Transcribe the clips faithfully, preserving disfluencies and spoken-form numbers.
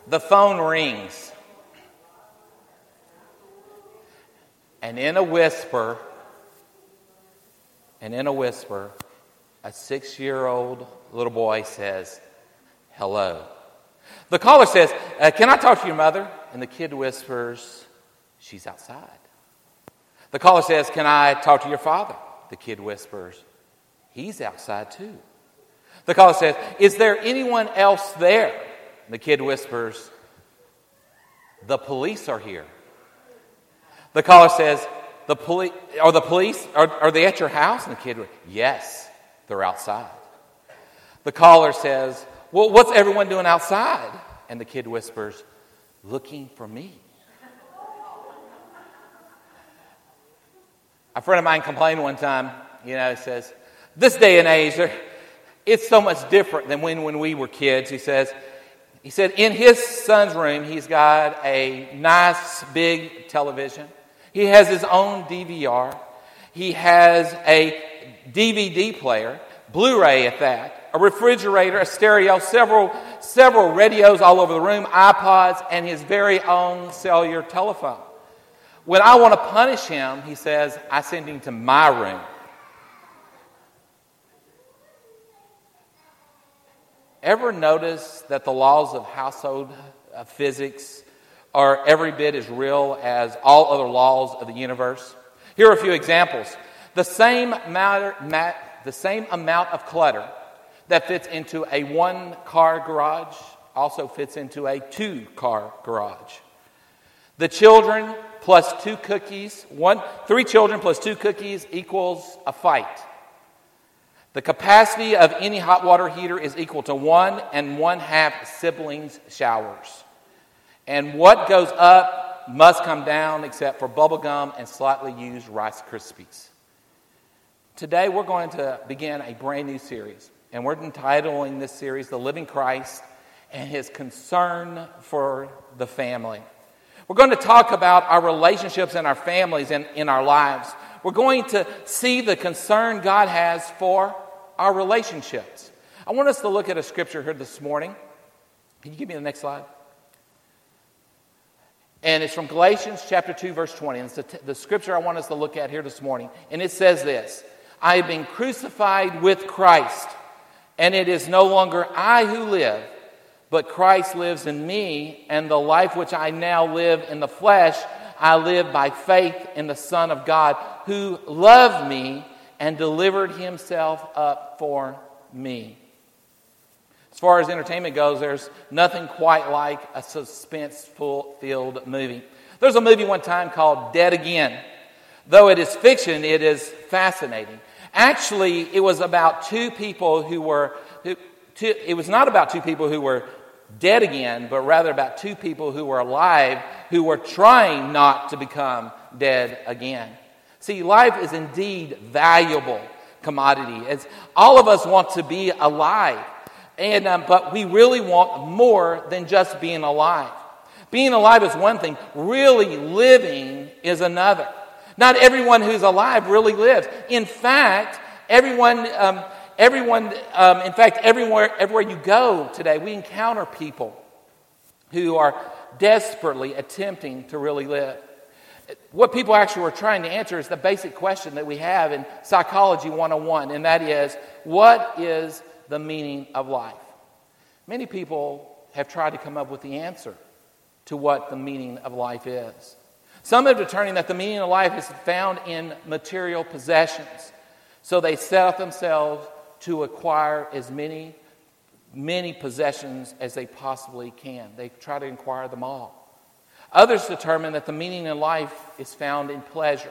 The phone rings. And in a whisper, and in a whisper, a six-year-old little boy says, "Hello." The caller says, uh, "Can I talk to your mother?" And the kid whispers, "She's outside." The caller says, "Can I talk to your father?" The kid whispers, "He's outside too." The caller says, "Is there anyone else there?" And the kid whispers, "The police are here." The caller says, "The police are the police? Are, are they at your house?" And the kid whispers, "Yes, they're outside." The caller says, "Well, what's everyone doing outside?" And the kid whispers, "Looking for me." A friend of mine complained one time, you know, he says, this day and age, it's so much different than when, when we were kids. He says, he said in his son's room, he's got a nice big television. He has his own D V R. He has a D V D player, Blu-ray at that, a refrigerator, a stereo, several, several radios all over the room, iPods, and his very own cellular telephone. When I want to punish him, he says, I send him to my room. Ever notice that the laws of household uh, physics are every bit as real as all other laws of the universe? Here are a few examples. The same matter, ma- the same amount of clutter that fits into a one-car garage also fits into a two-car garage. The children plus two cookies, one, three children plus two cookies equals a fight. The capacity of any hot water heater is equal to one and one half siblings' showers. And what goes up must come down except for bubble gum and slightly used Rice Krispies. Today we're going to begin a brand new series. And we're entitling this series, The Living Christ and His Concern for the Family. We're going to talk about our relationships and our families and in our lives. We're going to see the concern God has for our relationships. I want us to look at a scripture here this morning. Can you give me the next slide? And it's from Galatians chapter two, verse twenty. And it's the, t- the scripture I want us to look at here this morning. And it says this: I have been crucified with Christ, and it is no longer I who live, but Christ lives in me, and the life which I now live in the flesh, I live by faith in the Son of God, who loved me and delivered himself up for me. As far as entertainment goes, there's nothing quite like a suspense-filled movie. There's a movie one time called Dead Again. Though it is fiction, it is fascinating. Actually, it was about two people who were... Who, two, it was not about two people who were dead again, but rather about two people who were alive, who were trying not to become dead again. See, life is indeed valuable commodity. It's, all of us want to be alive, and um, but we really want more than just being alive. Being alive is one thing. Really living is another. Not everyone who's alive really lives. In fact, everyone... Um, Everyone, um, in fact, everywhere, everywhere you go today, we encounter people who are desperately attempting to really live. What people actually are trying to answer is the basic question that we have in Psychology one oh one, and that is, what is the meaning of life? Many people have tried to come up with the answer to what the meaning of life is. Some have determined that the meaning of life is found in material possessions, so they set up themselves to acquire as many, many possessions as they possibly can. They try to acquire them all. Others determine that the meaning in life is found in pleasure.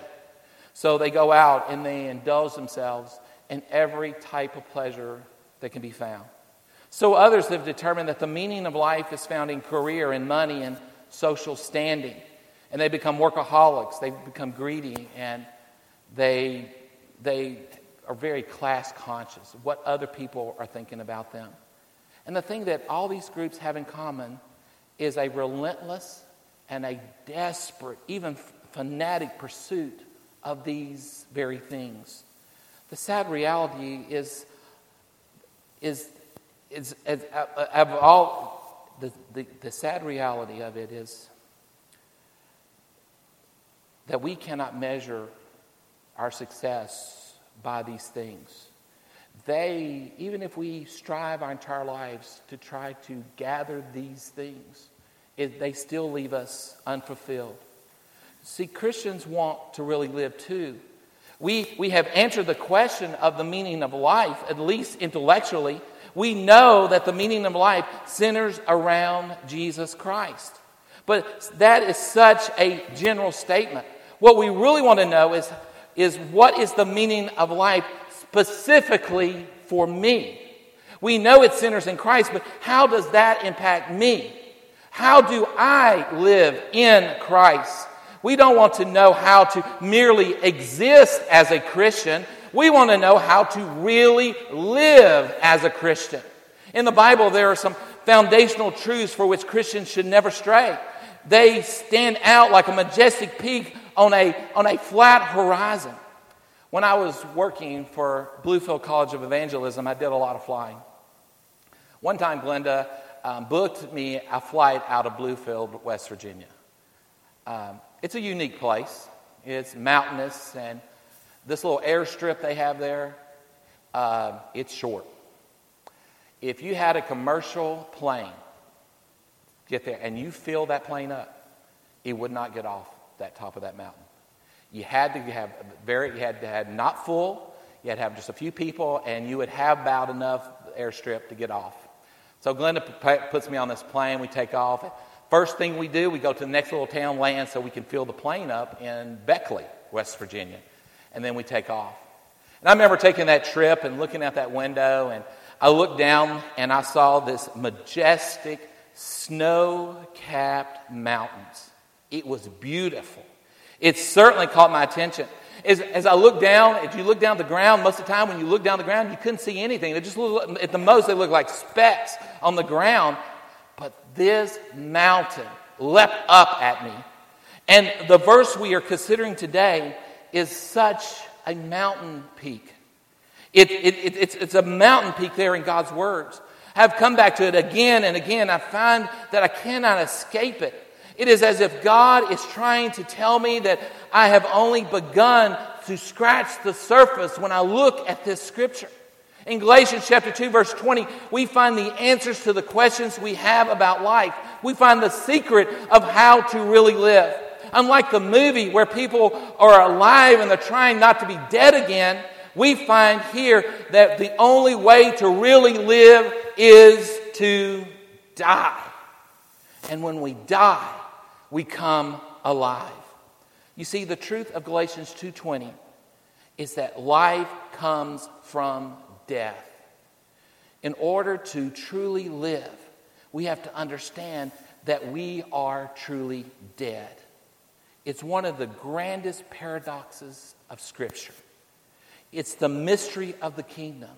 So they go out and they indulge themselves in every type of pleasure that can be found. So others have determined that the meaning of life is found in career and money and social standing. And they become workaholics. They become greedy, and they they are very class conscious of what other people are thinking about them. And the thing that all these groups have in common is a relentless and a desperate, even fanatic pursuit of these very things. The sad reality is, is, is, is of all the, the, the sad reality of it is that we cannot measure our success by these things. They, even if we strive our entire lives to try to gather these things, it, they still leave us unfulfilled. See, Christians want to really live too. We, we have answered the question of the meaning of life, at least intellectually. We know that the meaning of life centers around Jesus Christ. But that is such a general statement. What we really want to know is, is what is the meaning of life specifically for me? We know it centers in Christ, but how does that impact me? How do I live in Christ? We don't want to know how to merely exist as a Christian. We want to know how to really live as a Christian. In the Bible, there are some foundational truths for which Christians should never stray. They stand out like a majestic peak on a, on a flat horizon. When I was working for Bluefield College of Evangelism, I did a lot of flying. One time, Glenda um, booked me a flight out of Bluefield, West Virginia. Um, it's a unique place. It's mountainous, and this little airstrip they have there, uh, it's short. If you had a commercial plane get there and you fill that plane up, it would not get off that top of that mountain. You had to have very, you had to have not full. You had to have just a few people, and you would have about enough airstrip to get off. So Glenda p- puts me on this plane. We take off. First thing we do, we go to the next little town, land, so we can fill the plane up in Beckley, West Virginia, and then we take off. And I remember taking that trip and looking out that window, and I looked down and I saw this majestic, snow-capped mountains. It was beautiful. It certainly caught my attention. As, as I looked down, if you look down the ground, most of the time when you look down the ground, you couldn't see anything. They just looked, at the most, they looked like specks on the ground. But this mountain leapt up at me. And the verse we are considering today is such a mountain peak. It, it, it, it's, it's a mountain peak there in God's words. I've come back to it again and again. I find that I cannot escape it. It is as if God is trying to tell me that I have only begun to scratch the surface when I look at this scripture. In Galatians chapter two, verse twenty, we find the answers to the questions we have about life. We find the secret of how to really live. Unlike the movie where people are alive and they're trying not to be dead again, we find here that the only way to really live is to die. And when we die, we come alive. You see, the truth of Galatians two twenty is that life comes from death. In order to truly live, we have to understand that we are truly dead. It's one of the grandest paradoxes of Scripture. It's the mystery of the kingdom.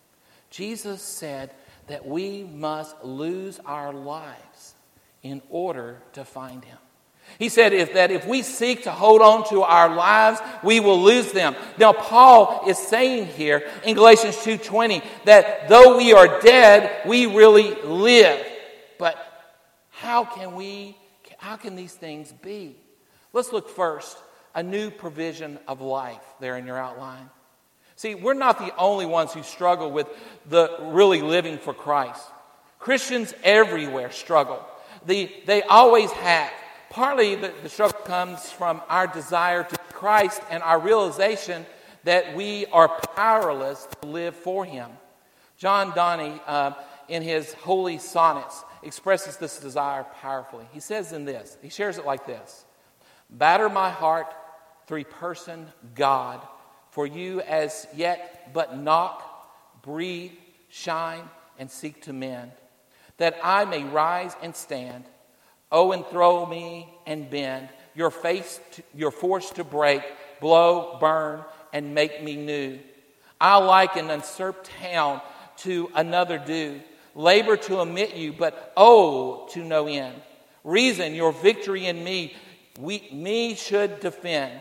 Jesus said that we must lose our lives in order to find Him. He said if, that if we seek to hold on to our lives, we will lose them. Now, Paul is saying here in Galatians two twenty that though we are dead, we really live. But how can we, how can these things be? Let's look first, a new provision of life there in your outline. See, we're not the only ones who struggle with the really living for Christ. Christians everywhere struggle. The, they always have. Partly the, the struggle comes from our desire to Christ and our realization that we are powerless to live for Him. John Donne, uh, in his Holy Sonnets, expresses this desire powerfully. He says in this, he shares it like this: "Batter my heart, three-person God, for you as yet but knock, breathe, shine, and seek to mend, that I may rise and stand. Oh, enthrall me and bend, your face, to, your force to break, blow, burn, and make me new. I like an usurped hound to another do, labor to omit you, but oh, to no end. Reason, your victory in me, we, me should defend,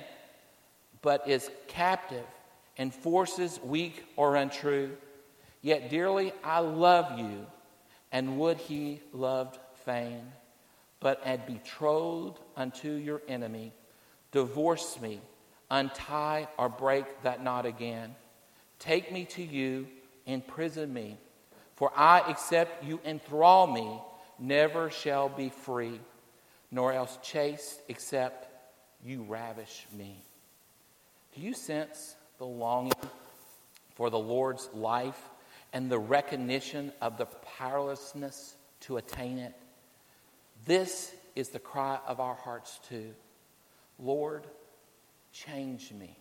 but is captive and forces weak or untrue. Yet dearly I love you, and would he loved fain, but am betrothed unto your enemy. Divorce me, untie or break that knot again. Take me to you, imprison me, for I, except you enthrall me, never shall be free, nor else chaste, except you ravish me. Do you sense the longing for the Lord's life and the recognition of the powerlessness to attain it? This is the cry of our hearts too. Lord, change me.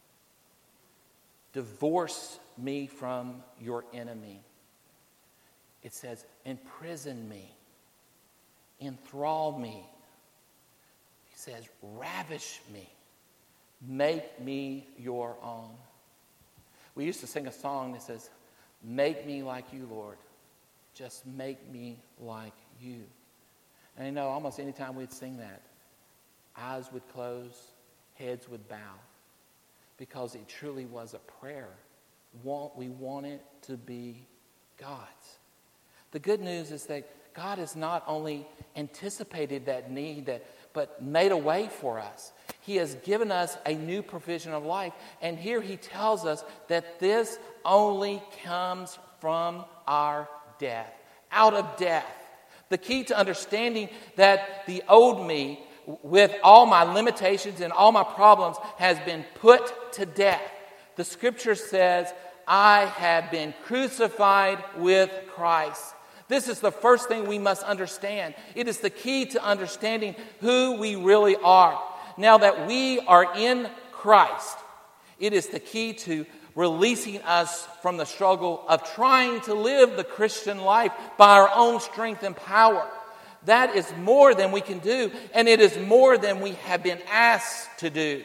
Divorce me from your enemy. It says, imprison me. Enthrall me. He says, ravish me. Make me your own. We used to sing a song that says, make me like you, Lord. Just make me like you. And I know almost any time we'd sing that, eyes would close, heads would bow, because it truly was a prayer. We want it to be God's. The good news is that God has not only anticipated that need, that, but made a way for us. He has given us a new provision of life. And here he tells us that this only comes from our death, out of death. The key to understanding that the old me, with all my limitations and all my problems, has been put to death. The scripture says, I have been crucified with Christ. This is the first thing we must understand. It is the key to understanding who we really are. Now that we are in Christ, it is the key to releasing us from the struggle of trying to live the Christian life by our own strength and power. That is more than we can do, and it is more than we have been asked to do.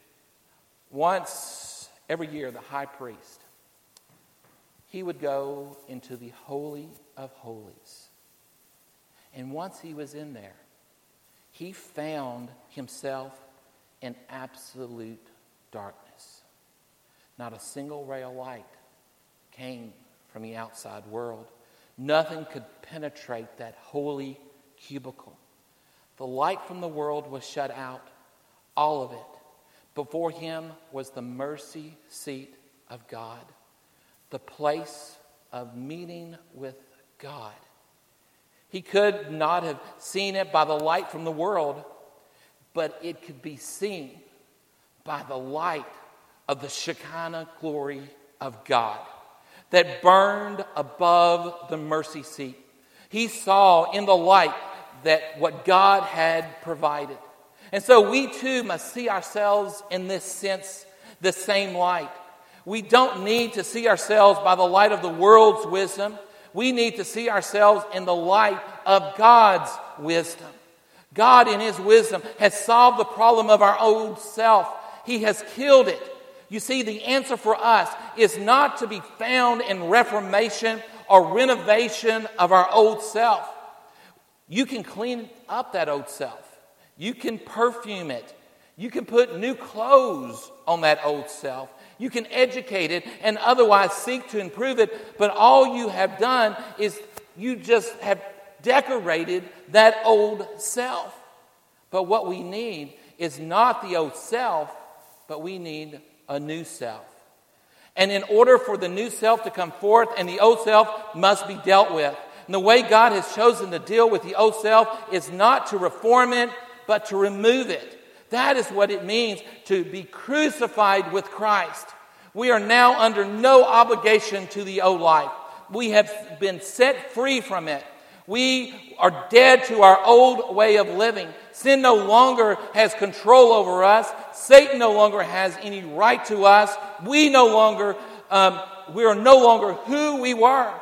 Once every year, the high priest, he would go into the Holy of Holies. And once he was in there, he found himself in absolute darkness. Not a single ray of light came from the outside world. Nothing could penetrate that holy cubicle. The light from the world was shut out, all of it. Before him was the mercy seat of God, the place of meeting with God. He could not have seen it by the light from the world, but it could be seen by the light of the Shekinah glory of God that burned above the mercy seat. He saw in the light that what God had provided. And so we too must see ourselves in this sense, the same light. We don't need to see ourselves by the light of the world's wisdom. We need to see ourselves in the light of God's wisdom. God in his wisdom has solved the problem of our old self. He has killed it. You see, the answer for us is not to be found in reformation or renovation of our old self. You can clean up that old self. You can perfume it. You can put new clothes on that old self. You can educate it and otherwise seek to improve it. But all you have done is you just have decorated that old self. But what we need is not the old self, but we need a new self. And in order for the new self to come forth, and the old self must be dealt with. And the way God has chosen to deal with the old self is not to reform it, but to remove it. That is what it means to be crucified with Christ. We are now under no obligation to the old life. We have been set free from it. We are dead to our old way of living. Sin no longer has control over us. Satan no longer has any right to us. We no longer, um, we are no longer who we were.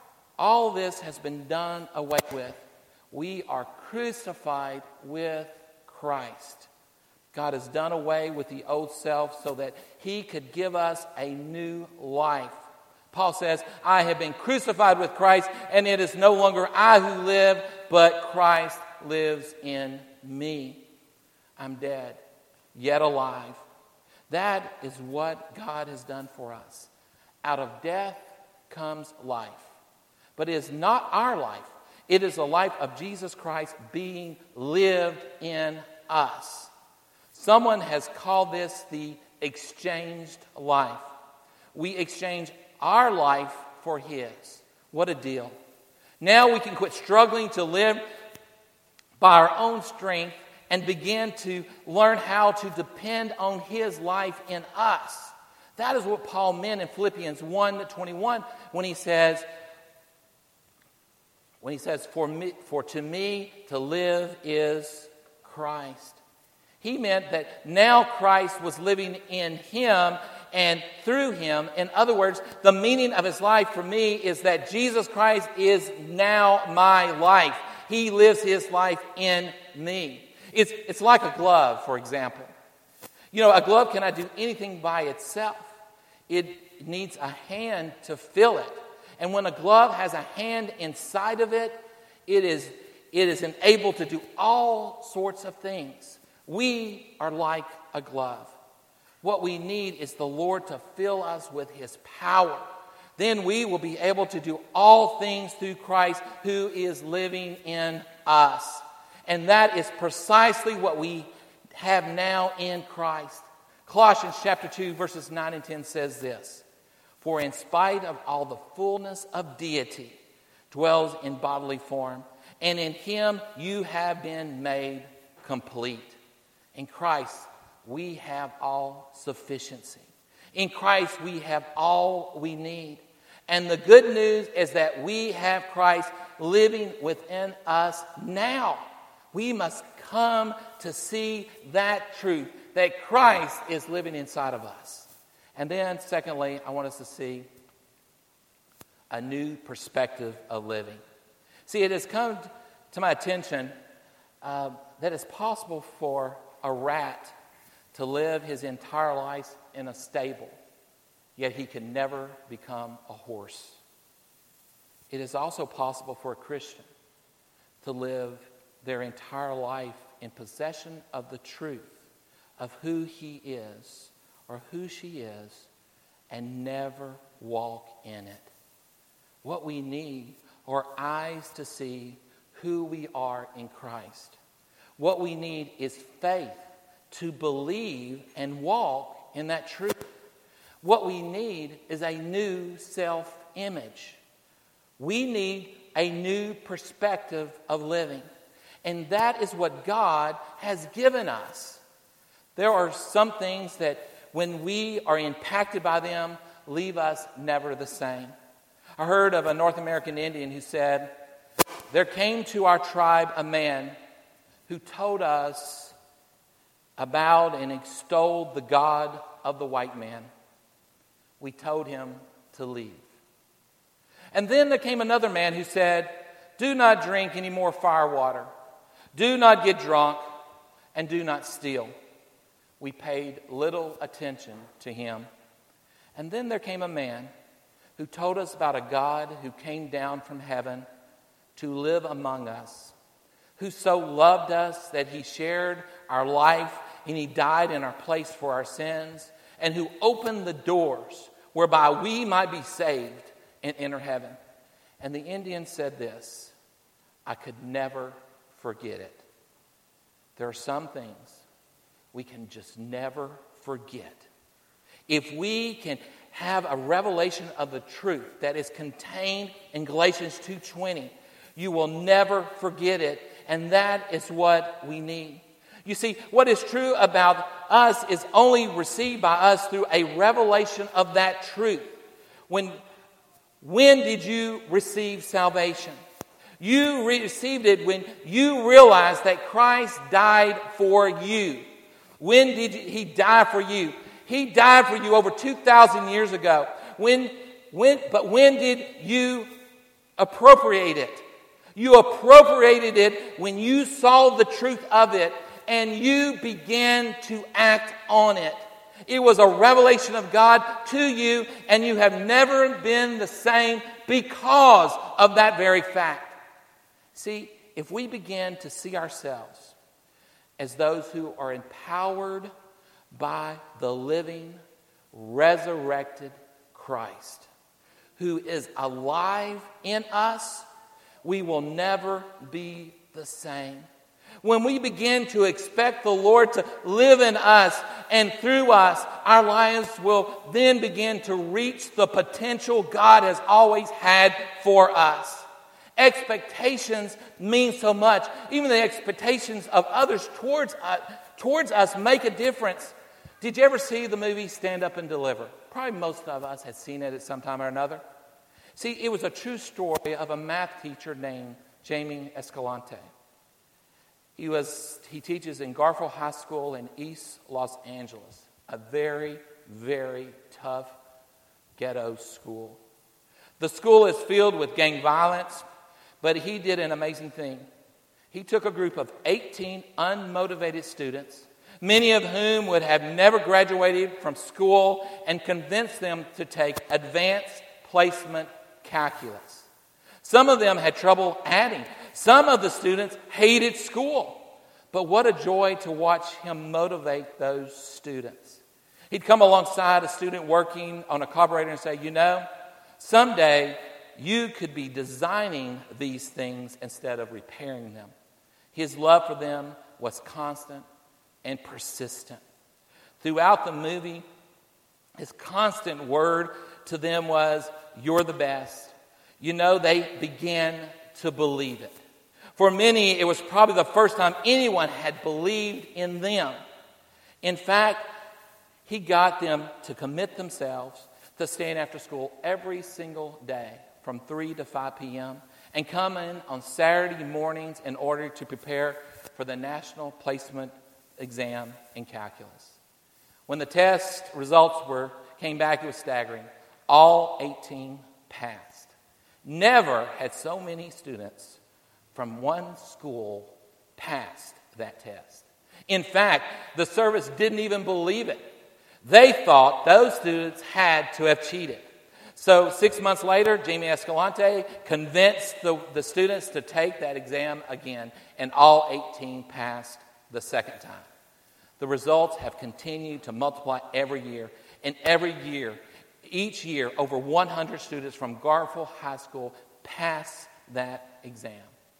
All this has been done away with. We are crucified with Christ. God has done away with the old self so that he could give us a new life. Paul says, I have been crucified with Christ, and it is no longer I who live, but Christ lives in me. I'm dead, yet alive. That is what God has done for us. Out of death comes life. But it is not our life. It is the life of Jesus Christ being lived in us. Someone has called this the exchanged life. We exchange our life for His. What a deal. Now we can quit struggling to live by our own strength and begin to learn how to depend on His life in us. That is what Paul meant in Philippians one twenty-one when he says, when he says, for me, for to me to live is Christ. He meant that now Christ was living in him and through him. In other words, the meaning of his life for me is that Jesus Christ is now my life. He lives his life in me. It's, it's like a glove, for example. You know, a glove cannot do anything by itself. It needs a hand to fill it. And when a glove has a hand inside of it, it is, it is enabled to do all sorts of things. We are like a glove. What we need is the Lord to fill us with his power. Then we will be able to do all things through Christ who is living in us. And that is precisely what we have now in Christ. Colossians chapter two, verses nine and ten says this, for in spite of all the fullness of deity dwells in bodily form, and in him you have been made complete. In Christ, we have all sufficiency. In Christ, we have all we need. And the good news is that we have Christ living within us now. We must come to see that truth, that Christ is living inside of us. And then, secondly, I want us to see a new perspective of living. See, it has come to my attention uh, that it's possible for a rat to live his entire life in a stable, yet he can never become a horse. It is also possible for a Christian to live their entire life in possession of the truth of who he is or who she is and never walk in it. What we need are eyes to see who we are in Christ. What we need is faith to believe and walk in that truth. What we need is a new self-image. We need a new perspective of living. And that is what God has given us. There are some things that when we are impacted by them, leave us never the same. I heard of a North American Indian who said, there came to our tribe a man who told us about and extolled the God of the white man. We told him to leave. And then there came another man who said, do not drink any more firewater. Do not get drunk, and do not steal. We paid little attention to him. And then there came a man who told us about a God who came down from heaven to live among us, who so loved us that he shared our life and he died in our place for our sins, and who opened the doors whereby we might be saved and enter heaven. And the Indian said this, I could never forget it. There are some things we can just never forget. If we can have a revelation of the truth that is contained in Galatians two twenty, you will never forget it, and that is what we need. You see, what is true about us is only received by us through a revelation of that truth. When, when did you receive salvation? You received it when you realized that Christ died for you. When did he die for you? He died for you over two thousand years ago. When, when, but when did you appropriate it? You appropriated it when you saw the truth of it and you began to act on it. It was a revelation of God to you, and you have never been the same because of that very fact. See, if we begin to see ourselves as those who are empowered by the living, resurrected Christ, who is alive in us, we will never be the same. When we begin to expect the Lord to live in us and through us, our lives will then begin to reach the potential God has always had for us. Expectations mean so much. Even the expectations of others towards us, towards us make a difference. Did you ever see the movie Stand Up and Deliver? Probably most of us had seen it at some time or another. See, it was a true story of a math teacher named Jamie Escalante. He was he teaches in Garfield High School in East Los Angeles, a very, very tough ghetto school. The school is filled with gang violence, but he did an amazing thing. He took a group of eighteen unmotivated students, many of whom would have never graduated from school, and convinced them to take advanced placement calculus. Some of them had trouble adding. Some of the students hated school. But what a joy to watch him motivate those students. He'd come alongside a student working on a carburetor and say, you know, someday you could be designing these things instead of repairing them. His love for them was constant and persistent. Throughout the movie, his constant word to them was, you're the best. You know, they began to believe it. For many, it was probably the first time anyone had believed in them. In fact, he got them to commit themselves to staying after school every single day from three to five p.m. and come in on Saturday mornings in order to prepare for the national placement exam in calculus. When the test results were came back, it was staggering. All eighteen passed. Never had so many students from one school passed that test. In fact, the service didn't even believe it. They thought those students had to have cheated. So six months later, Jamie Escalante convinced the, the students to take that exam again, and all eighteen passed the second time. The results have continued to multiply every year, and every year, each year, over one hundred students from Garfield High School pass that exam.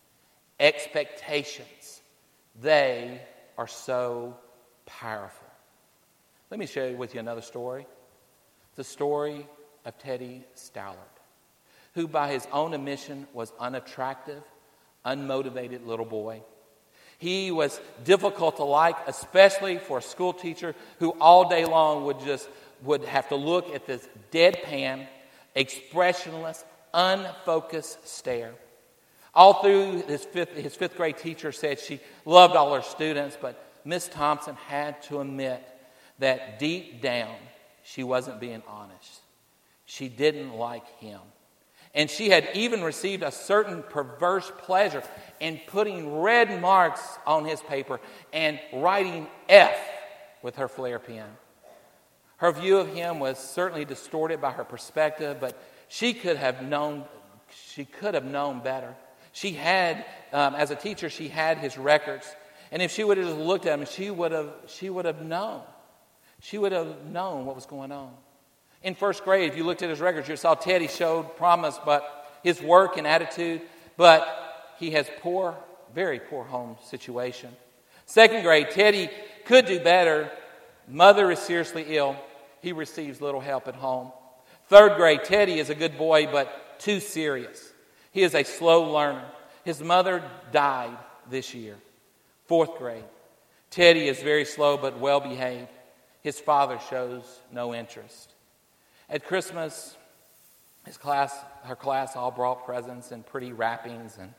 Expectations, they are so powerful. Let me share with you another story. The story of Teddy Stallard, who by his own admission was unattractive, unmotivated little boy. He was difficult to like, especially for a school teacher who all day long would just would have to look at this deadpan, expressionless, unfocused stare. All through his fifth, his fifth grade teacher said she loved all her students, but Miss Thompson had to admit that deep down she wasn't being honest. She didn't like him. And she had even received a certain perverse pleasure in putting red marks on his paper and writing F with her Flair pen. Her view of him was certainly distorted by her perspective, but she could have known, she could have known better. She had, um, as a teacher, she had his records. And if she would have just looked at him, she would have, she would have known. She would have known what was going on. In first grade, if you looked at his records, you saw Teddy showed promise, but his work and attitude, but he has poor, very poor home situation. Second grade, Teddy could do better. Mother is seriously ill. He receives little help at home. Third grade, Teddy is a good boy, but too serious. He is a slow learner. His mother died this year. Fourth grade, Teddy is very slow but well behaved. His father shows no interest. At Christmas, his class, her class all brought presents and pretty wrappings and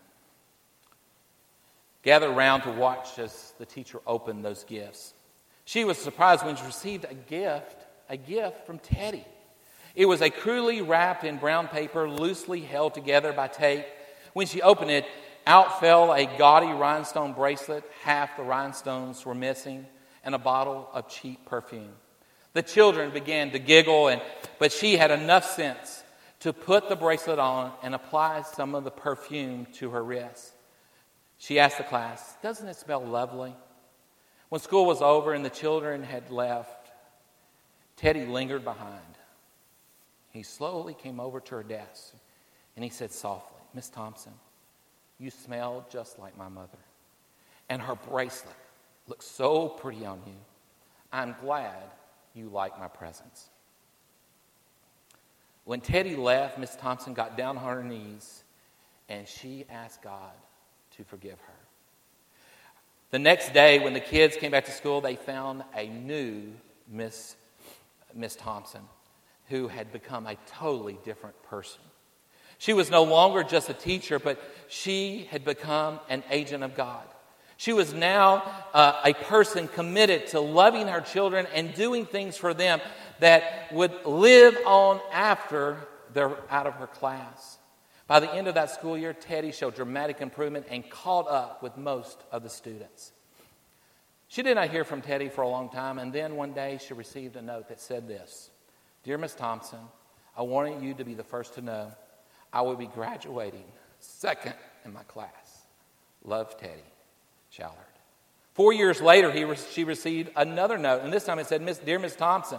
gathered around to watch as the teacher opened those gifts. She was surprised when she received a gift, a gift from Teddy. It was a crudely wrapped in brown paper, loosely held together by tape. When she opened it, out fell a gaudy rhinestone bracelet. Half the rhinestones were missing, and a bottle of cheap perfume. The children began to giggle, and but she had enough sense to put the bracelet on and apply some of the perfume to her wrist. She asked the class, "Doesn't it smell lovely?" When school was over and the children had left, Teddy lingered behind. He slowly came over to her desk, and he said softly, "Miss Thompson, You smell just like my mother. And her bracelet looks so pretty on you. I'm glad you like my presents. When Teddy left, Miss Thompson got down on her knees and she asked God to forgive her. The next day, when the kids came back to school, they found a new Miss, Miss Thompson who had become a totally different person. She was no longer just a teacher, but she had become an agent of God. She was now uh, a person committed to loving her children and doing things for them that would live on after they're out of her class. By the end of that school year, Teddy showed dramatic improvement and caught up with most of the students. She did not hear from Teddy for a long time, and then one day she received a note that said this: Dear Miss Thompson, I wanted you to be the first to know I will be graduating second in my class. Love, Teddy Shallard. Four years later, he re- she received another note, and this time it said, Miss, Dear Miss Thompson,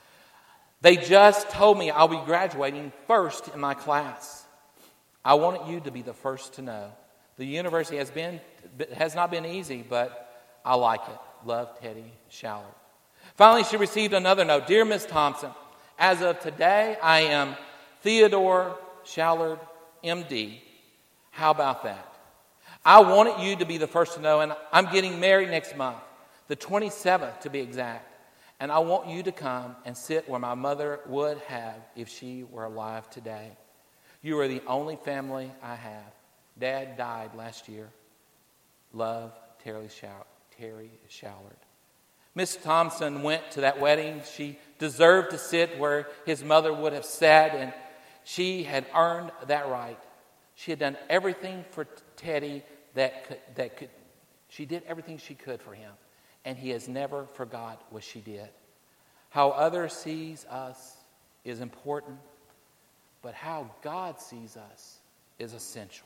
they just told me I'll be graduating first in my class. I wanted you to be the first to know. The university has been has not been easy, but I like it. Love, Teddy Shallard. Finally, she received another note. Dear Miss Thompson, as of today, I am Theodore Shallard, M D. How about that? I wanted you to be the first to know, and I'm getting married next month, the twenty-seventh to be exact. And I want you to come and sit where my mother would have if she were alive today. You are the only family I have. Dad died last year. Love, Terry Shallard. Terry Shallard. Miss Thompson went to that wedding. She deserved to sit where his mother would have sat, and she had earned that right. She had done everything for Teddy that could, that could. She did everything she could for him, and he has never forgot what she did. How others sees us is important, but how God sees us is essential.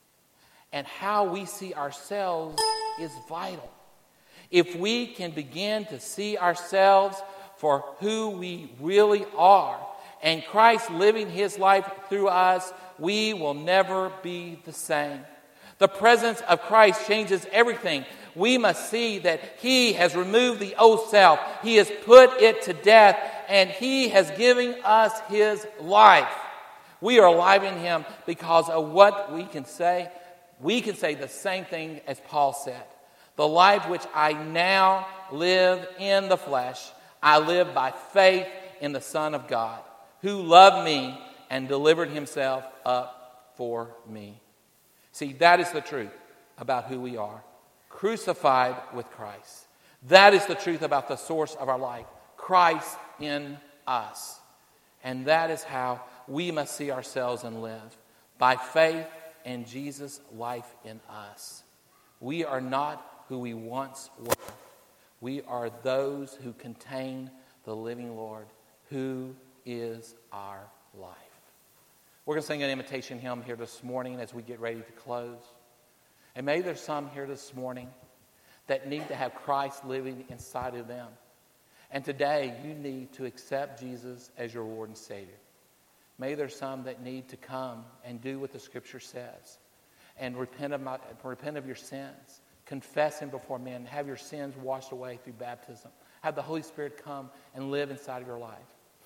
And how we see ourselves is vital. If we can begin to see ourselves for who we really are, and Christ living his life through us, we will never be the same. The presence of Christ changes everything. We must see that he has removed the old self. He has put it to death, and he has given us his life. We are alive in him because of what we can say. We can say the same thing as Paul said. The life which I now live in the flesh, I live by faith in the Son of God, who loved me and delivered himself up for me. See, that is the truth about who we are. Crucified with Christ. That is the truth about the source of our life. Christ in us. And that is how we must see ourselves and live. By faith in Jesus' life in us. We are not who we once were. We are those who contain the living Lord, who is our life. We're going to sing an invitation hymn here this morning as we get ready to close. And maybe there's some here this morning that need to have Christ living inside of them. And today you need to accept Jesus as your Lord and Savior. Maybe there's some that need to come and do what the Scripture says and repent of, my, repent of your sins. Confess him before men. Have your sins washed away through baptism. Have the Holy Spirit come and live inside of your life.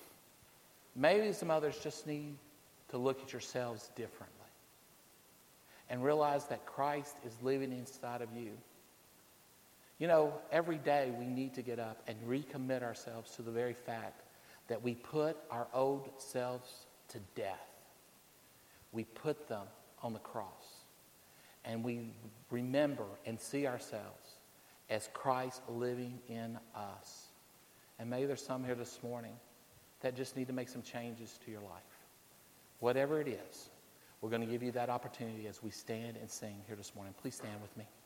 Maybe some others just need to look at yourselves differently and realize that Christ is living inside of you. You know, every day we need to get up and recommit ourselves to the very fact that we put our old selves to death. We put them on the cross. And we remember and see ourselves as Christ living in us. And maybe there's some here this morning that just need to make some changes to your life. Whatever it is, we're going to give you that opportunity as we stand and sing here this morning. Please stand with me.